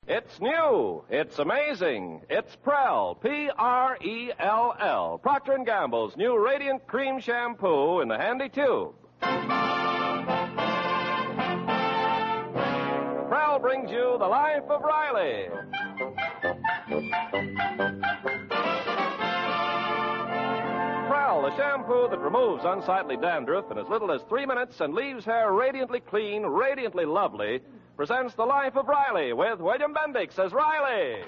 It's new. It's amazing. It's Prell, P-R-E-L-L, Procter & Gamble's new Radiant Cream Shampoo in the handy tube. Prell brings you The Life of Riley. Prell, the shampoo that removes unsightly dandruff in as little as 3 minutes and leaves hair radiantly clean, radiantly lovely, presents The Life of Riley with William Bendix as Riley.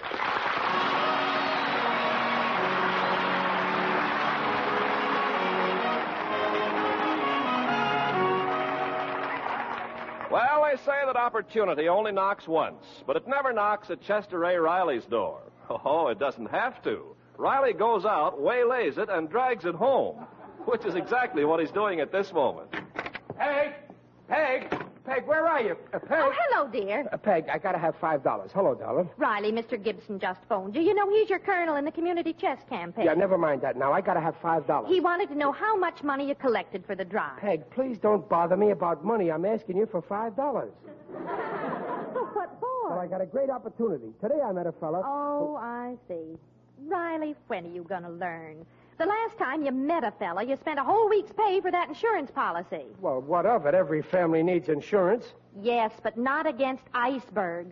Well, they say that opportunity only knocks once, but it never knocks at Chester A. Riley's door. Oh, it doesn't have to. Riley goes out, waylays it, and drags it home, which is exactly what he's doing at this moment. Peg! Peg, where are you? Peg. Oh, hello, dear. Peg, I gotta have $5. Hello, darling. Riley, Mr. Gibson just phoned you. You know he's your colonel in the community chess campaign. Yeah, never mind that now. I gotta have $5. He wanted to know how much money you collected for the drive. Peg, please don't bother me about money. I'm asking you for $5. Oh, what for? Well, I got a great opportunity. Today I met a fella. Oh, I see. Riley, when are you going to learn? The last time you met a fella, you spent a whole week's pay for that insurance policy. Well, what of it? Every family needs insurance. Yes, but not against icebergs.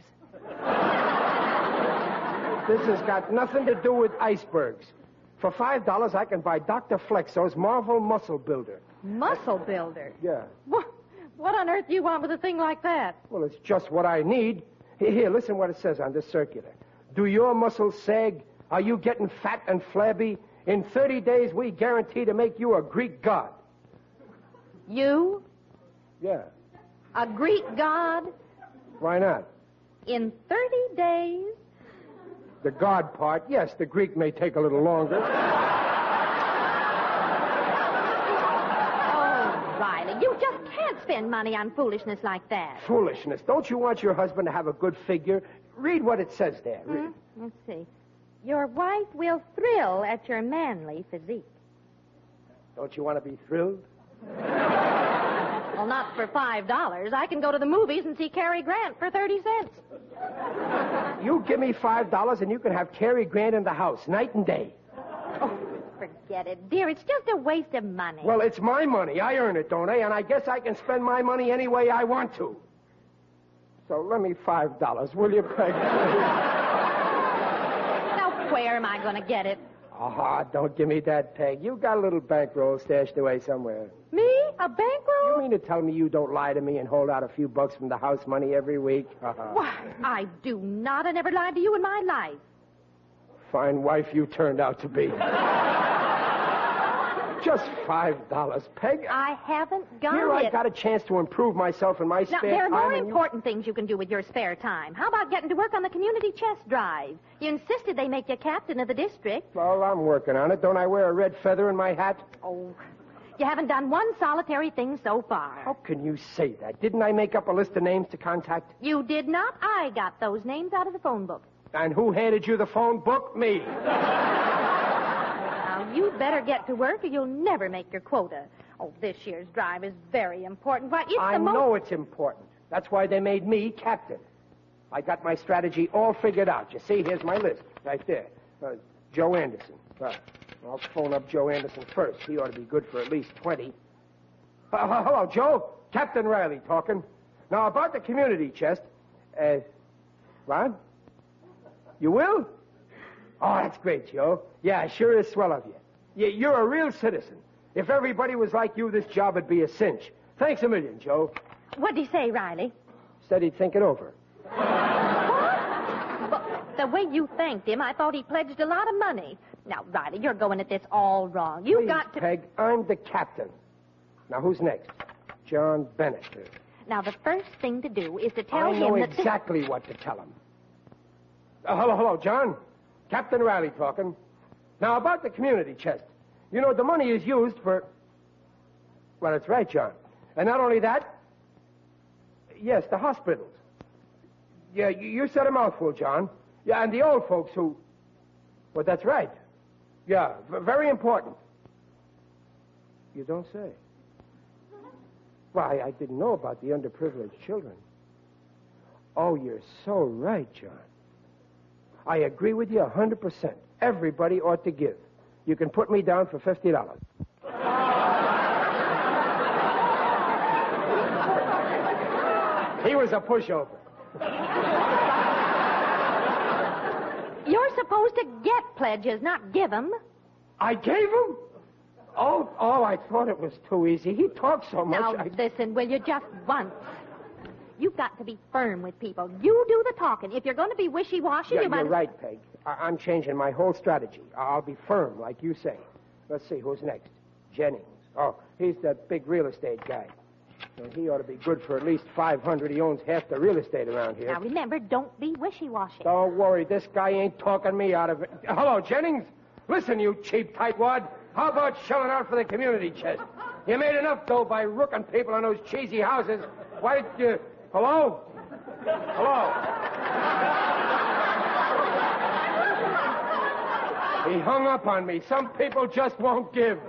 This has got nothing to do with icebergs. For $5, I can buy Dr. Flexo's Marvel Muscle Builder. Muscle builder? Yeah. What on earth do you want with a thing like that? Well, it's just what I need. Here, listen what it says on this circular. Do your muscles sag? Are you getting fat and flabby? In 30 days, we guarantee to make you a Greek god. You? Yeah. A Greek god? Why not? In 30 days? The god part, yes, the Greek may take a little longer. Oh, Riley, you just can't spend money on foolishness like that. Foolishness. Don't you want your husband to have a good figure? Read what it says there. Read. Let's see. Your wife will thrill at your manly physique. Don't you want to be thrilled? Well, not for $5. I can go to the movies and see Cary Grant for 30 cents. You give me $5 and you can have Cary Grant in the house, night and day. Oh, forget it, dear. It's just a waste of money. Well, it's my money. I earn it, don't I? And I guess I can spend my money any way I want to. So lend me $5, will you, Peg? Now, where am I going to get it? Ah, don't give me that, Peg. You got a little bankroll stashed away somewhere. Me? A bankroll? You mean to tell me you don't lie to me and hold out a few bucks from the house money every week? Why, I do not. I never lied to you in my life. Fine wife you turned out to be. Just $5, Peg. I haven't got Here it. I got a chance to improve myself in my Now, spare there are time. more important things you can do with your spare time. How about getting to work on the community chess drive? You insisted they make you captain of the district. Well, I'm working on it. Don't I wear a red feather in my hat? Oh, you haven't done one solitary thing so far. How can you say that? Didn't I make up a list of names to contact? You did not. I got those names out of the phone book. And who handed you the phone book? Me. Now, you better get to work or you'll never make your quota. Oh, this year's drive is very important. Why, it's I know it's important. That's why they made me captain. I got my strategy all figured out. You see, here's my list right there. Joe Anderson. I'll phone up Joe Anderson first. He ought to be good for at least 20. Hello, Joe. Captain Riley talking. Now, about the community chest. Ron? You will? Oh, that's great, Joe. Yeah, sure is swell of you. You're a real citizen. If everybody was like you, this job would be a cinch. Thanks a million, Joe. What'd he say, Riley? Said he'd think it over. Well, the way you thanked him, I thought he pledged a lot of money. Now, Riley, you're going at this all wrong. You've Please, got to... Peg, I'm the captain. Now, who's next? John Bennett. Now, the first thing to do is to tell I know him that... exactly what to tell him. Hello, John. Captain Riley talking. Now, about the community chest. You know, the money is used for... Well, that's right, John. And not only that... Yes, the hospitals. Yeah, you said a mouthful, John. Yeah, and the old folks who... Well, that's right. Yeah, very important. You don't say. Why, I didn't know about the underprivileged children. Oh, you're so right, John. I agree with you 100%. Everybody ought to give. You can put me down for $50. He was a pushover. You're supposed to get pledges, not give them. I gave him? Oh, I thought it was too easy. He talks so much. Now, listen, will you, just once? You've got to be firm with people. You do the talking. If you're going to be wishy-washy, Yeah, you might... you're right, Peg. I'm changing my whole strategy. I'll be firm, like you say. Let's see, who's next? Jennings. Oh, he's that big real estate guy. Well, he ought to be good for at least $500. He owns half the real estate around here. Now, remember, don't be wishy-washy. Don't worry, this guy ain't talking me out of it. Hello, Jennings. Listen, you cheap tightwad. How about shelling out for the community chest? You made enough dough by rooking people on those cheesy houses. Why did you... Hello? Hello? He hung up on me. Some people just won't give.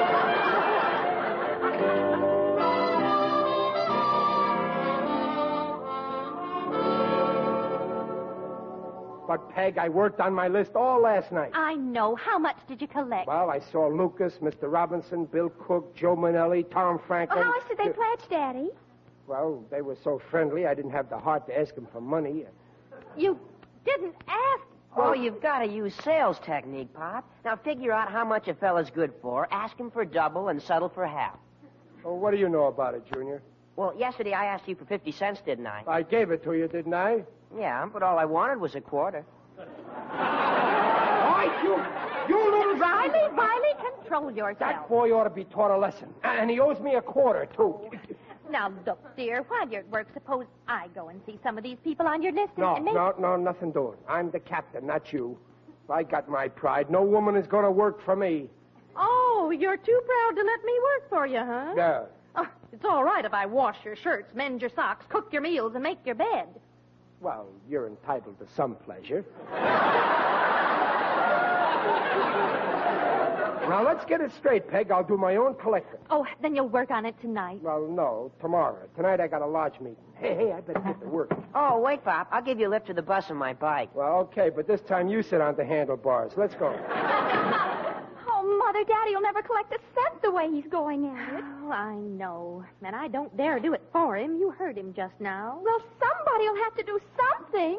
But, Peg, I worked on my list all last night. I know. How much did you collect? Well, I saw Lucas, Mr. Robinson, Bill Cook, Joe Manelli, Tom Franklin. Well, how much did they pledge, Daddy? Well, they were so friendly, I didn't have the heart to ask them for money. You didn't ask. Oh, you've got to use sales technique, Pop. Now figure out how much a fella's good for, ask him for double, and settle for half. Well, what do you know about it, Junior? Well, yesterday I asked you for 50 cents, didn't I? I gave it to you, didn't I? Yeah, but all I wanted was a quarter. Why, you little... Riley, control yourself. That boy ought to be taught a lesson. And he owes me a quarter, too. Now, look, dear, while you're at work, suppose I go and see some of these people on your list No, and maybe... no, nothing doing. I'm the captain, not you. I got my pride. No woman is going to work for me. Oh, you're too proud to let me work for you, huh? Yeah. Oh, it's all right if I wash your shirts, mend your socks, cook your meals, and make your bed. Well, you're entitled to some pleasure. Now, let's get it straight, Peg. I'll do my own collecting. Oh, then you'll work on it tonight. Well, no, tomorrow. Tonight I got a lodge meeting. Hey, I better get to work. Oh, wait, Pop. I'll give you a lift to the bus on my bike. Well, okay, but this time you sit on the handlebars. Let's go. Oh, Mother, Daddy will never collect a cent the way he's going at it. Oh, I know. And I don't dare do it for him. You heard him just now. Well, somebody will have to do something.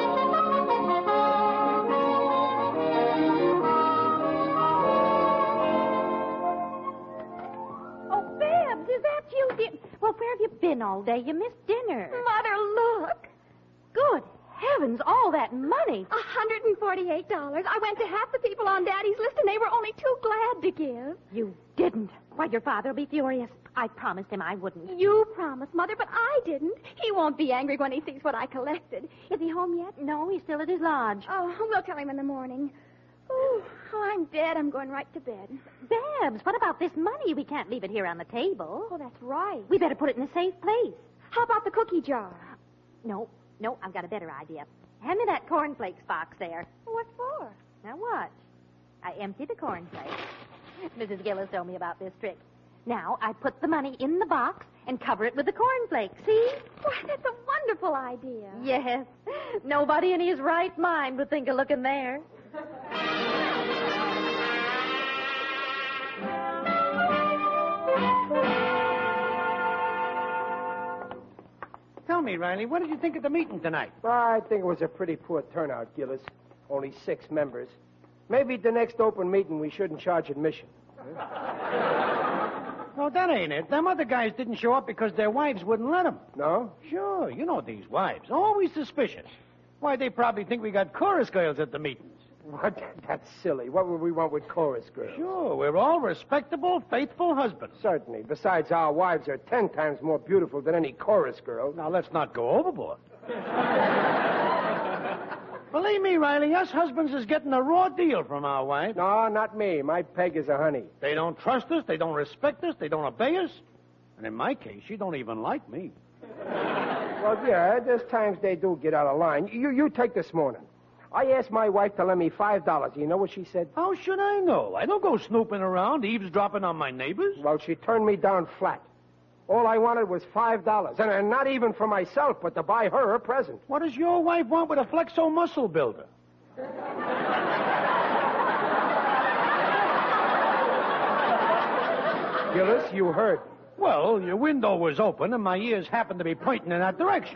Oh, Babs, is that you, dear? Well, where have you been all day? You missed dinner. Mother, look. Good heavens, all that money. $148. I went to half the people on Daddy's list, and they were only too glad to give. You didn't. Why, your father will be furious. I promised him I wouldn't. You promised, Mother, but I didn't. He won't be angry when he sees what I collected. Is he home yet? No, he's still at his lodge. Oh, we'll tell him in the morning. Oh, I'm dead. I'm going right to bed. Babs, what about this money? We can't leave it here on the table. Oh, that's right. We better put it in a safe place. How about the cookie jar? No, I've got a better idea. Hand me that cornflakes box there. What for? Now watch. I empty the cornflakes. Mrs. Gillis told me about this trick. Now I put the money in the box and cover it with the cornflakes. See? Why, that's a wonderful idea. Yes. Nobody in his right mind would think of looking there. Tell me, Riley, what did you think of the meeting tonight? Well, I think it was a pretty poor turnout, Gillis. Only 6 members. Maybe at the next open meeting we shouldn't charge admission. No, that ain't it. Them other guys didn't show up because their wives wouldn't let them. No? Sure, you know these wives. Always suspicious. Why, they probably think we got chorus girls at the meetings. What? That's silly. What would we want with chorus girls? Sure, we're all respectable, faithful husbands. Certainly. Besides, our wives are 10 times more beautiful than any chorus girl. Now, let's not go overboard. Believe me, Riley, us husbands is getting a raw deal from our wives. No, not me. My Peg is a honey. They don't trust us, they don't respect us, they don't obey us. And in my case, she don't even like me. Well, yeah, there's times they do get out of line. You take this morning. I asked my wife to lend me $5. You know what she said? How should I know? I don't go snooping around, eavesdropping on my neighbors. Well, she turned me down flat. All I wanted was $5. And not even for myself, but to buy her a present. What does your wife want with a Flexo muscle builder? Gillis, you heard. Well, your window was open, and my ears happened to be pointing in that direction.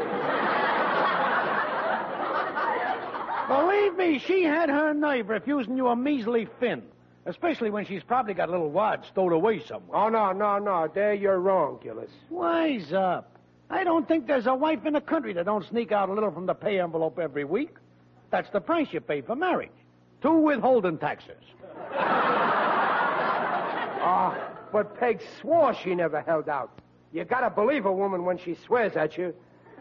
Believe me, she had her nerve refusing you a measly fin. Especially when she's probably got a little wad stowed away somewhere. Oh, no. There you're wrong, Gillis. Wise up. I don't think there's a wife in the country that don't sneak out a little from the pay envelope every week. That's the price you pay for marriage. 2 withholding taxes. But Peg swore she never held out. You gotta believe a woman when she swears at you.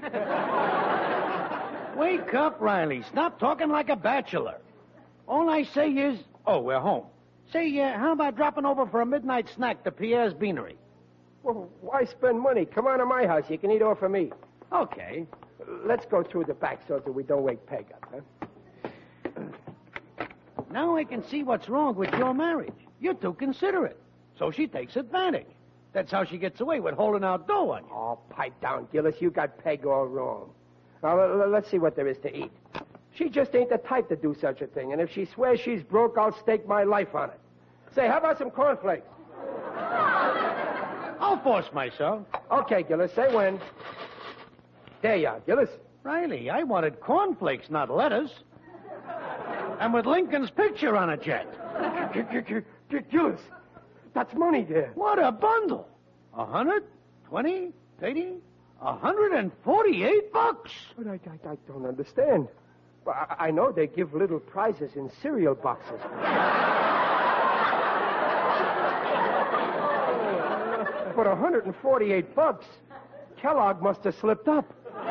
Wake up, Riley. Stop talking like a bachelor. All I say is, we're home. Say, how about dropping over for a midnight snack to Pierre's Beanery? Well, why spend money? Come on to my house. You can eat off of me. Okay. Let's go through the back so that we don't wake Peg up, huh? Now I can see what's wrong with your marriage. You're too considerate. So she takes advantage. That's how she gets away with holding out dough on you. Oh, pipe down, Gillis. You got Peg all wrong. Now, let's see what there is to eat. She just ain't the type to do such a thing. And if she swears she's broke, I'll stake my life on it. Say, how about some cornflakes? I'll force myself. Okay, Gillis. Say when. There you are, Gillis. Riley, I wanted cornflakes, not lettuce. And with Lincoln's picture on it yet. Gillis, that's money there. What a bundle. 120, 80, $148. But I don't understand. Well, I know they give little prizes in cereal boxes. But $148? Kellogg must have slipped up.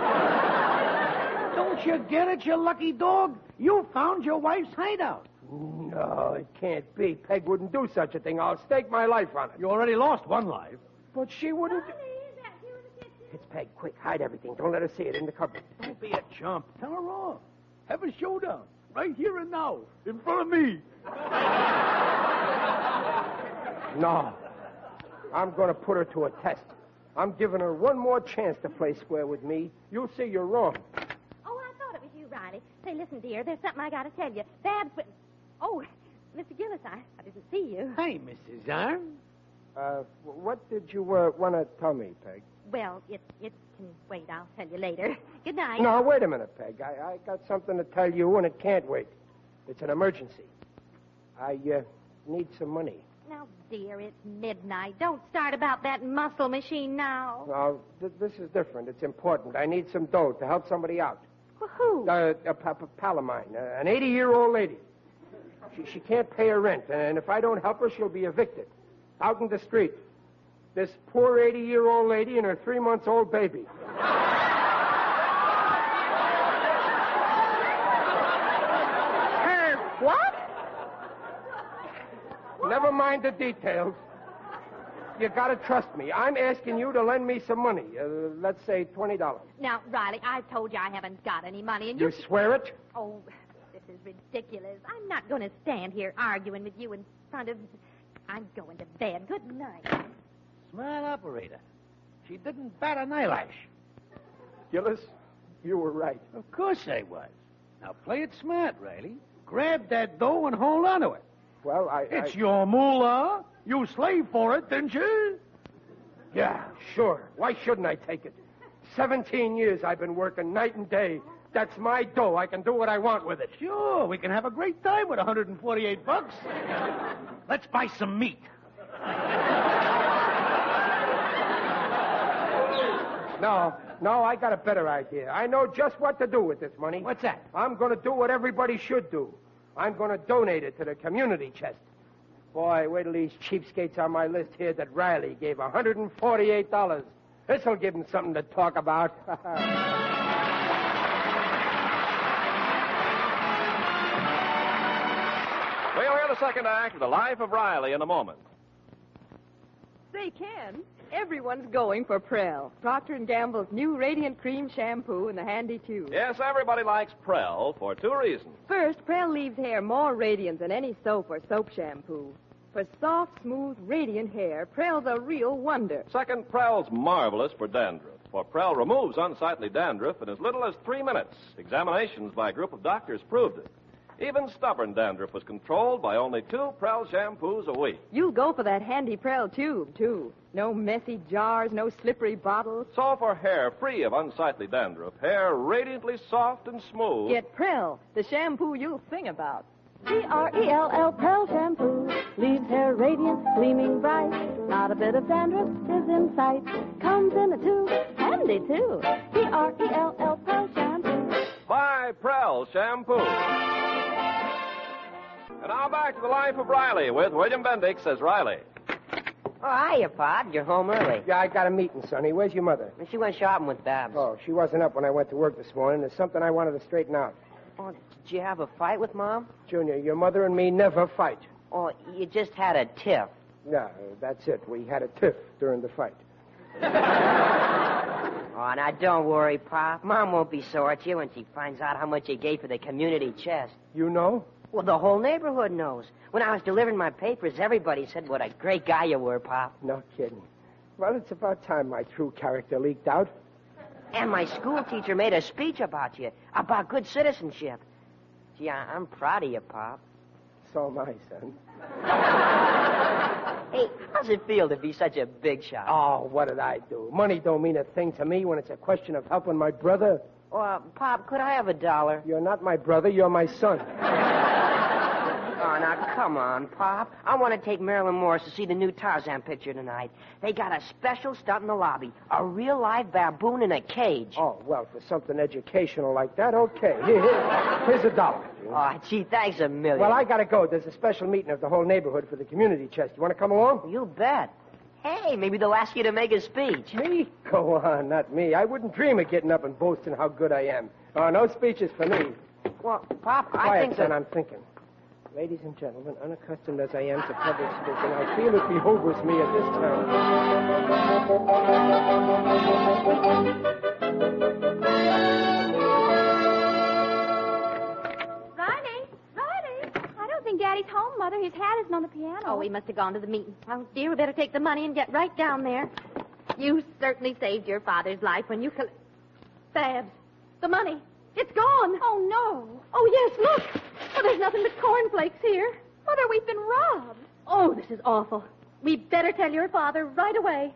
Don't you get it, you lucky dog? You found your wife's hideout. No, it can't be. Peg wouldn't do such a thing. I'll stake my life on it. You already lost one life. But she wouldn't... It's Peg. Quick, hide everything. Don't let her see it in the cupboard. Don't be a chump. Tell her off. Have a showdown. Right here and now. In front of me. No. I'm going to put her to a test. I'm giving her one more chance to play square with me. You'll see you're wrong. Oh, I thought it was you, Riley. Say, listen, dear, there's something I got to tell you. Babs... Oh, Mr. Gillis, I didn't see you. Hey, Mrs. Arm. What did you want to tell me, Peg? Well, it can wait. I'll tell you later. Good night. No, wait a minute, Peg. I got something to tell you, and it can't wait. It's an emergency. I need some money. Now, dear, it's midnight. Don't start about that muscle machine now. No, this is different. It's important. I need some dough to help somebody out. Well, who? A pal of mine, an 80-year-old lady. She can't pay her rent, and if I don't help her, she'll be evicted. Out in the street. This poor 80-year-old lady and her 3-month-old baby. Her what? Never mind the details. You gotta trust me. I'm asking you to lend me some money. Let's say $20. Now, Riley, I've told you I haven't got any money, and You swear it? Oh, this is ridiculous. I'm not going to stand here arguing with you in front of... I'm going to bed. Good night. Smart operator. She didn't bat an eyelash. Gillis, you were right. Of course I was. Now play it smart, Riley. Grab that dough and hold on to it. Well, It's your moolah. You slaved for it, didn't you? Yeah, sure. Why shouldn't I take it? 17 years I've been working night and day. That's my dough. I can do what I want with it. Sure, we can have a great time with $148. Let's buy some meat. No, I got a better idea. I know just what to do with this money. What's that? I'm going to do what everybody should do. I'm going to donate it to the community chest. Boy, wait till these cheapskates on my list here that Riley gave $148. This'll give them something to talk about. We'll hear the second act of The Life of Riley in a moment. Say, Ken, everyone's going for Prel, Procter & Gamble's new Radiant Cream Shampoo in the handy tube. Yes, everybody likes Prel for 2 reasons. First, Prel leaves hair more radiant than any soap or soap shampoo. For soft, smooth, radiant hair, Prel's a real wonder. Second, Prel's marvelous for dandruff. for Prell removes unsightly dandruff in as little as 3 minutes. Examinations by a group of doctors proved it. Even stubborn dandruff was controlled by only 2 Prell shampoos a week. You'll go for that handy Prell tube, too. No messy jars, no slippery bottles. So for hair free of unsightly dandruff, hair radiantly soft and smooth. Get Prell, the shampoo you'll sing about. P-R-E-L-L, Prell shampoo. Leaves hair radiant, gleaming bright. Not a bit of dandruff is in sight. Comes in a tube, handy too. P-R-E-L-L, Prell shampoo. Buy Prell shampoo. And now back to the life of Riley with William Bendix as Riley. Oh, hiya, Pop. You're home early. Yeah, I got a meeting, Sonny. Where's your mother? She went shopping with Babs. Oh, she wasn't up when I went to work this morning. There's something I wanted to straighten out. Oh, did you have a fight with Mom? Junior, your mother and me never fight. Oh, you just had a tiff. Yeah, that's it. We had a tiff during the fight. Oh, now don't worry, Pop. Mom won't be sore at you when she finds out how much you gave for the community chest. You know? Well, the whole neighborhood knows. When I was delivering my papers, everybody said what a great guy you were, Pop. No kidding. Well, it's about time my true character leaked out. And my school teacher made a speech about you, about good citizenship. Gee, I'm proud of you, Pop. So am I, son. Hey, how's it feel to be such a big shot? Oh, what did I do? Money don't mean a thing to me when it's a question of helping my brother. Pop, could I have $1? You're not my brother, you're my son. Oh, now, come on, Pop. I want to take Marilyn Morris to see the new Tarzan picture tonight. They got a special stunt in the lobby. A real-life baboon in a cage. Oh, well, for something educational like that, okay. Here's $1. Oh, gee, thanks a million. Well, I gotta go. There's a special meeting of the whole neighborhood for the community chest. You want to come along? You bet. Hey, maybe they'll ask you to make a speech. Me? Go on, not me. I wouldn't dream of getting up and boasting how good I am. Oh, no speeches for me. Well, Pop, I Quiet, think son, that... I'm thinking. Ladies and gentlemen, unaccustomed as I am to public speaking, I feel it behoves me at this time. Riley! I don't think Daddy's home, Mother. His hat isn't on the piano. Oh, he must have gone to the meeting. Oh, dear, we better take the money and get right down there. You certainly saved your father's life when you... Babs, the money. It's gone. Oh, no. Oh, yes, look. Oh, there's nothing but cornflakes here. Mother, we've been robbed. Oh, this is awful. We better tell your father right away.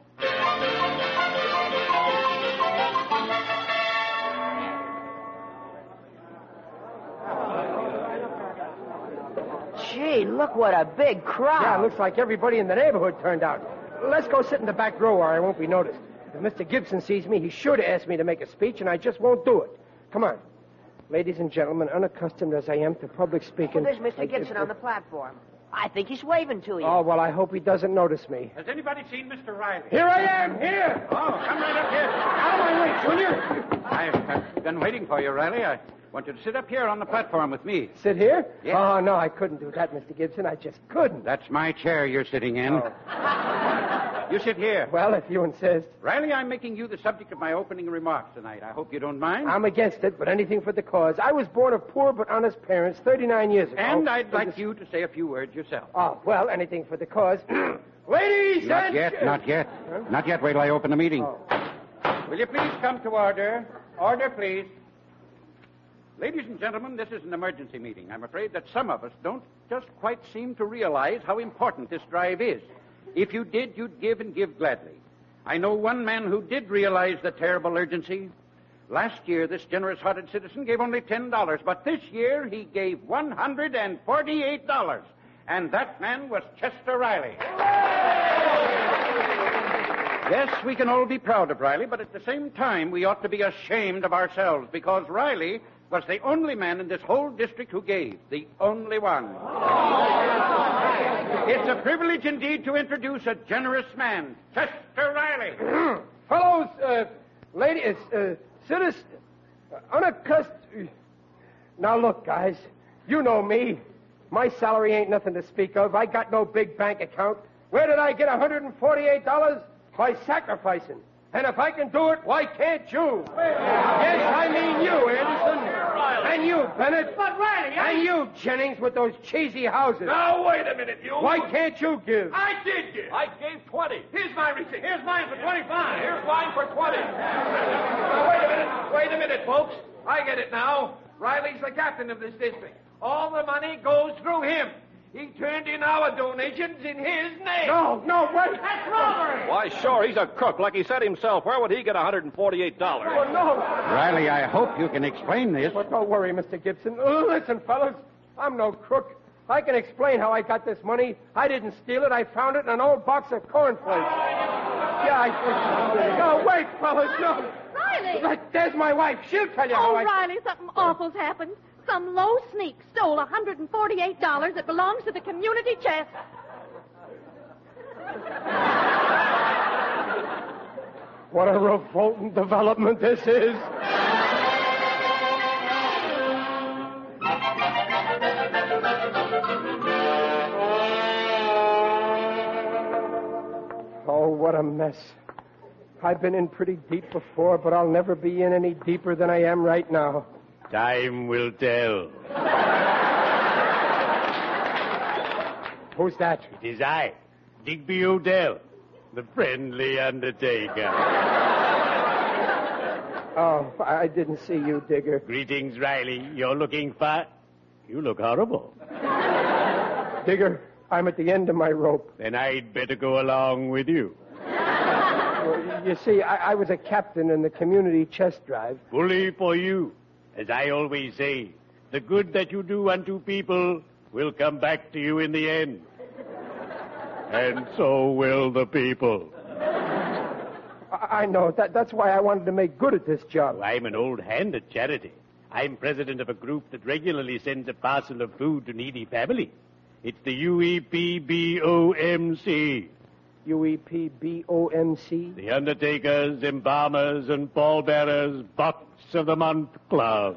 Gee, look what a big crowd. Yeah, it looks like everybody in the neighborhood turned out. Let's go sit in the back row where I won't be noticed. If Mr. Gibson sees me, he's sure to ask me to make a speech, and I just won't do it. Come on. Ladies and gentlemen, unaccustomed as I am to public speaking... Well, there's Mr. Gibson on the platform. I think he's waving to you. Oh, well, I hope he doesn't notice me. Has anybody seen Mr. Riley? Here I am, here! Oh, come right up here. Out of my way, Junior! I've been waiting for you, Riley. I want you to sit up here on the platform with me. Sit here? Yes. Oh, no, I couldn't do that, Mr. Gibson. I just couldn't. That's my chair you're sitting in. Oh. You sit here. Well, if you insist. Riley, I'm making you the subject of my opening remarks tonight. I hope you don't mind. I'm against it, but anything for the cause. I was born of poor but honest parents 39 years ago. And I'd like you to say a few words yourself. Oh, well, anything for the cause. Ladies Not and... yet, not yet. Huh? Not yet. Wait till I open the meeting. Oh. Will you please come to order? Order, please. Ladies and gentlemen, this is an emergency meeting. I'm afraid that some of us don't just quite seem to realize how important this drive is. If you did, you'd give and give gladly. I know one man who did realize the terrible urgency. Last year, this generous-hearted citizen gave only $10, but this year he gave $148. And that man was Chester Riley. Yes, we can all be proud of Riley, but at the same time, we ought to be ashamed of ourselves because Riley was the only man in this whole district who gave. The only one. It's a privilege indeed to introduce a generous man, Chester Riley. Fellows, ladies, citizens, unaccustomed... Now, look, guys, you know me. My salary ain't nothing to speak of. I got no big bank account. Where did I get $148? By sacrificing. And if I can do it, why can't you? Yes, I mean you, Anderson. And you, Bennett. But, Riley, And you, Jennings, with those cheesy houses. Now, wait a minute, you. Why can't you give? I did give. I gave 20. Here's my receipt. Here's mine for 25. Here's mine for 20. Now, wait a minute, folks. I get it now. Riley's the captain of this district. All the money goes through him. He turned in our donations in his name. No, wait. That's robbery. Why, sure, he's a crook, like he said himself. Where would he get $148? Oh, no. Riley, I hope you can explain this. Well, don't worry, Mr. Gibson. Listen, fellas, I'm no crook. I can explain how I got this money. I didn't steal it. I found it in an old box of cornflakes. Yeah, No, wait, fellas, no. Riley! There's my wife. She'll tell you how Oh, I... Riley, something awful's happened. Some low sneak stole $148 that belongs to the community chest. What a revolting development this is. Oh, what a mess. I've been in pretty deep before, but I'll never be in any deeper than I am right now. Time will tell. Who's that? It is I, Digby Odell, the friendly undertaker. Oh, I didn't see you, Digger. Greetings, Riley. You're looking fat. You look horrible. Digger, I'm at the end of my rope. Then I'd better go along with you. Well, you see, I was a captain in the community chess drive. Bully for you. As I always say, the good that you do unto people will come back to you in the end. And so will the people. I know. That's why I wanted to make good at this job. I'm an old hand at charity. I'm president of a group that regularly sends a parcel of food to needy families. It's the UEPBOMC. UEPBOMC? The Undertakers, Embalmers, and Pallbearers Box of the Month Club.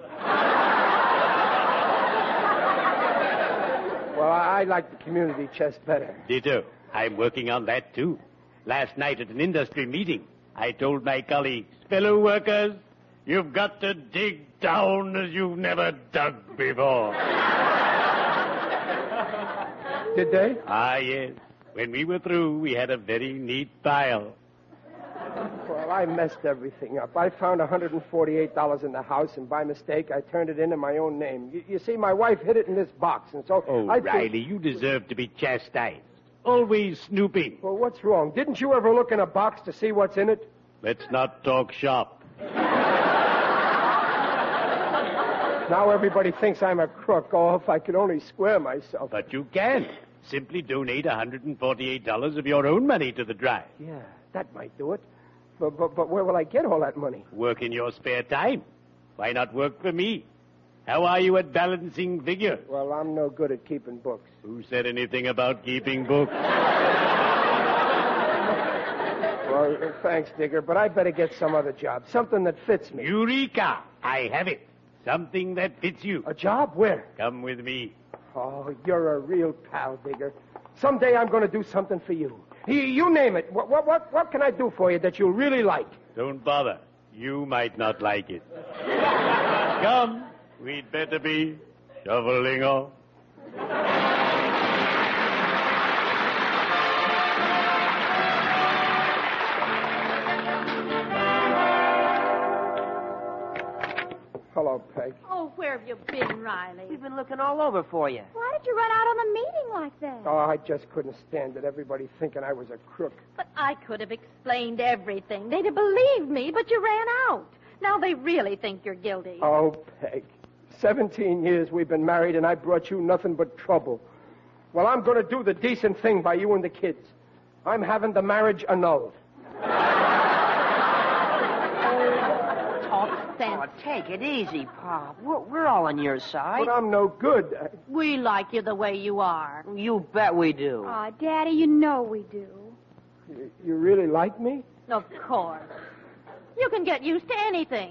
Well, I like the community chest better. Ditto. I'm working on that, too. Last night at an industry meeting, I told my colleagues, fellow workers, you've got to dig down as you've never dug before. Did they? Ah, yes. When we were through, we had a very neat pile. Well, I messed everything up. I found $148 in the house, and by mistake, I turned it in my own name. You see, my wife hid it in this box, and so... Oh, Riley, you deserve to be chastised. Always snooping. Well, what's wrong? Didn't you ever look in a box to see what's in it? Let's not talk shop. Now everybody thinks I'm a crook. Oh, if I could only square myself. But you can. Simply donate $148 of your own money to the drive. Yeah, that might do it. But where will I get all that money? Work in your spare time. Why not work for me? How are you at balancing figures? Well, I'm no good at keeping books. Who said anything about keeping books? Well, thanks, Digger, but I better get some other job. Something that fits me. Eureka! I have it. Something that fits you. A job? Where? Come with me. Oh, you're a real pal, Digger. Someday I'm going to do something for you. You name it. What can I do for you that you'll really like? Don't bother. You might not like it. Come. We'd better be shoveling off. Hello, Peg. Oh, where have you been, Riley? We've been looking all over for you. Why did you run out on the meeting like that? Oh, I just couldn't stand it. Everybody thinking I was a crook. But I could have explained everything. They'd have believed me, but you ran out. Now they really think you're guilty. Oh, Peg. 17 years we've been married, and I brought you nothing but trouble. Well, I'm going to do the decent thing by you and the kids. I'm having the marriage annulled. Talk sense. Oh, take it easy, Pop. We're all on your side. But I'm no good. We like you the way you are. You bet we do. Aw, Daddy, you know we do. You really like me? Of course. You can get used to anything.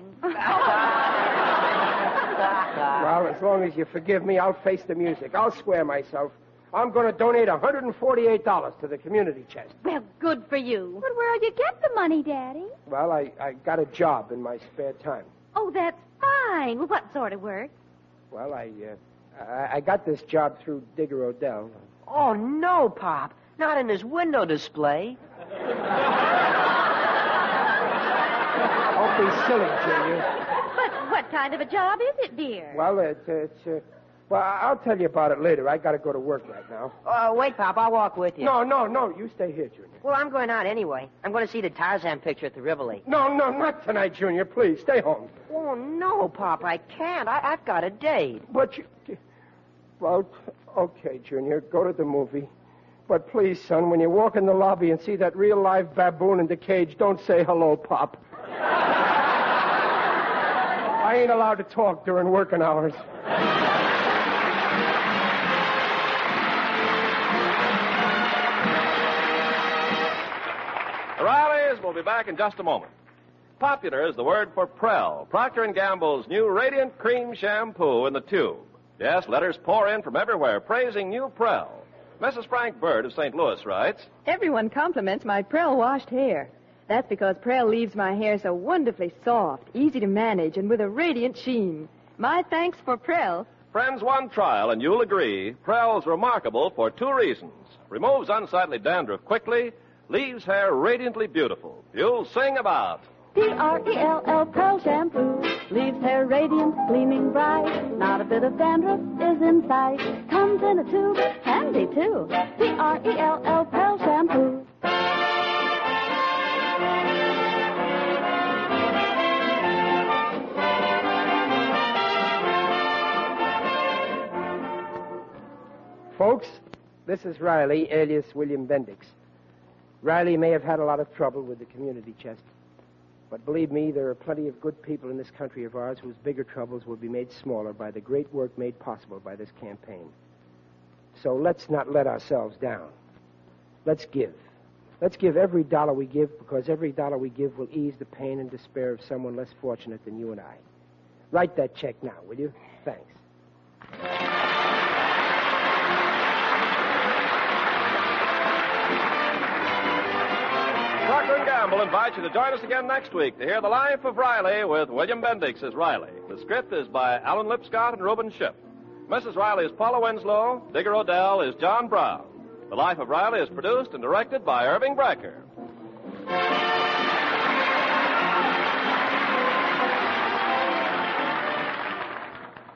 Well, as long as you forgive me, I'll face the music. I'll square myself. I'm going to donate $148 to the community chest. Well, good for you. But where'll you get the money, Daddy? Well, I got a job in my spare time. Oh, that's fine. Well, what sort of work? Well, I got this job through Digger Odell. Oh, no, Pop. Not in his window display. Don't be silly, Junior. But what kind of a job is it, dear? Well, well, I'll tell you about it later. I got to go to work right now. Wait, Pop. I'll walk with you. No. You stay here, Junior. Well, I'm going out anyway. I'm going to see the Tarzan picture at the River Lake. No, not tonight, Junior. Please, stay home. Oh, no, Pop. I can't. I've got a date. But you... Well, okay, Junior. Go to the movie. But please, son, when you walk in the lobby and see that real live baboon in the cage, don't say hello, Pop. I ain't allowed to talk during working hours. The Rileys will be back in just a moment. Popular is the word for Prel, Procter & Gamble's new Radiant Cream Shampoo in the tube. Yes, letters pour in from everywhere praising new Prel. Mrs. Frank Bird of St. Louis writes, Everyone compliments my Prel washed hair. That's because Prel leaves my hair so wonderfully soft, easy to manage, and with a radiant sheen. My thanks for Prel. Friends, one trial and you'll agree Prel's remarkable for two reasons. Removes unsightly dandruff quickly, leaves hair radiantly beautiful. You'll sing about P-R-E-L-L Pearl Shampoo. Leaves hair radiant, gleaming bright. Not a bit of dandruff is in sight. Comes in a tube, handy too. P-R-E-L-L Pearl Shampoo. Folks, this is Riley, alias William Bendix. Riley may have had a lot of trouble with the community chest. But believe me, there are plenty of good people in this country of ours whose bigger troubles will be made smaller by the great work made possible by this campaign. So let's not let ourselves down. Let's give. Let's give every dollar we give, because every dollar we give will ease the pain and despair of someone less fortunate than you and I. Write that check now, will you? Thanks. Procter & Gamble invites you to join us again next week to hear The Life of Riley with William Bendix as Riley. The script is by Alan Lipscott and Reuben Ship. Mrs. Riley is Paula Winslow. Digger Odell is John Brown. The Life of Riley is produced and directed by Irving Brecker.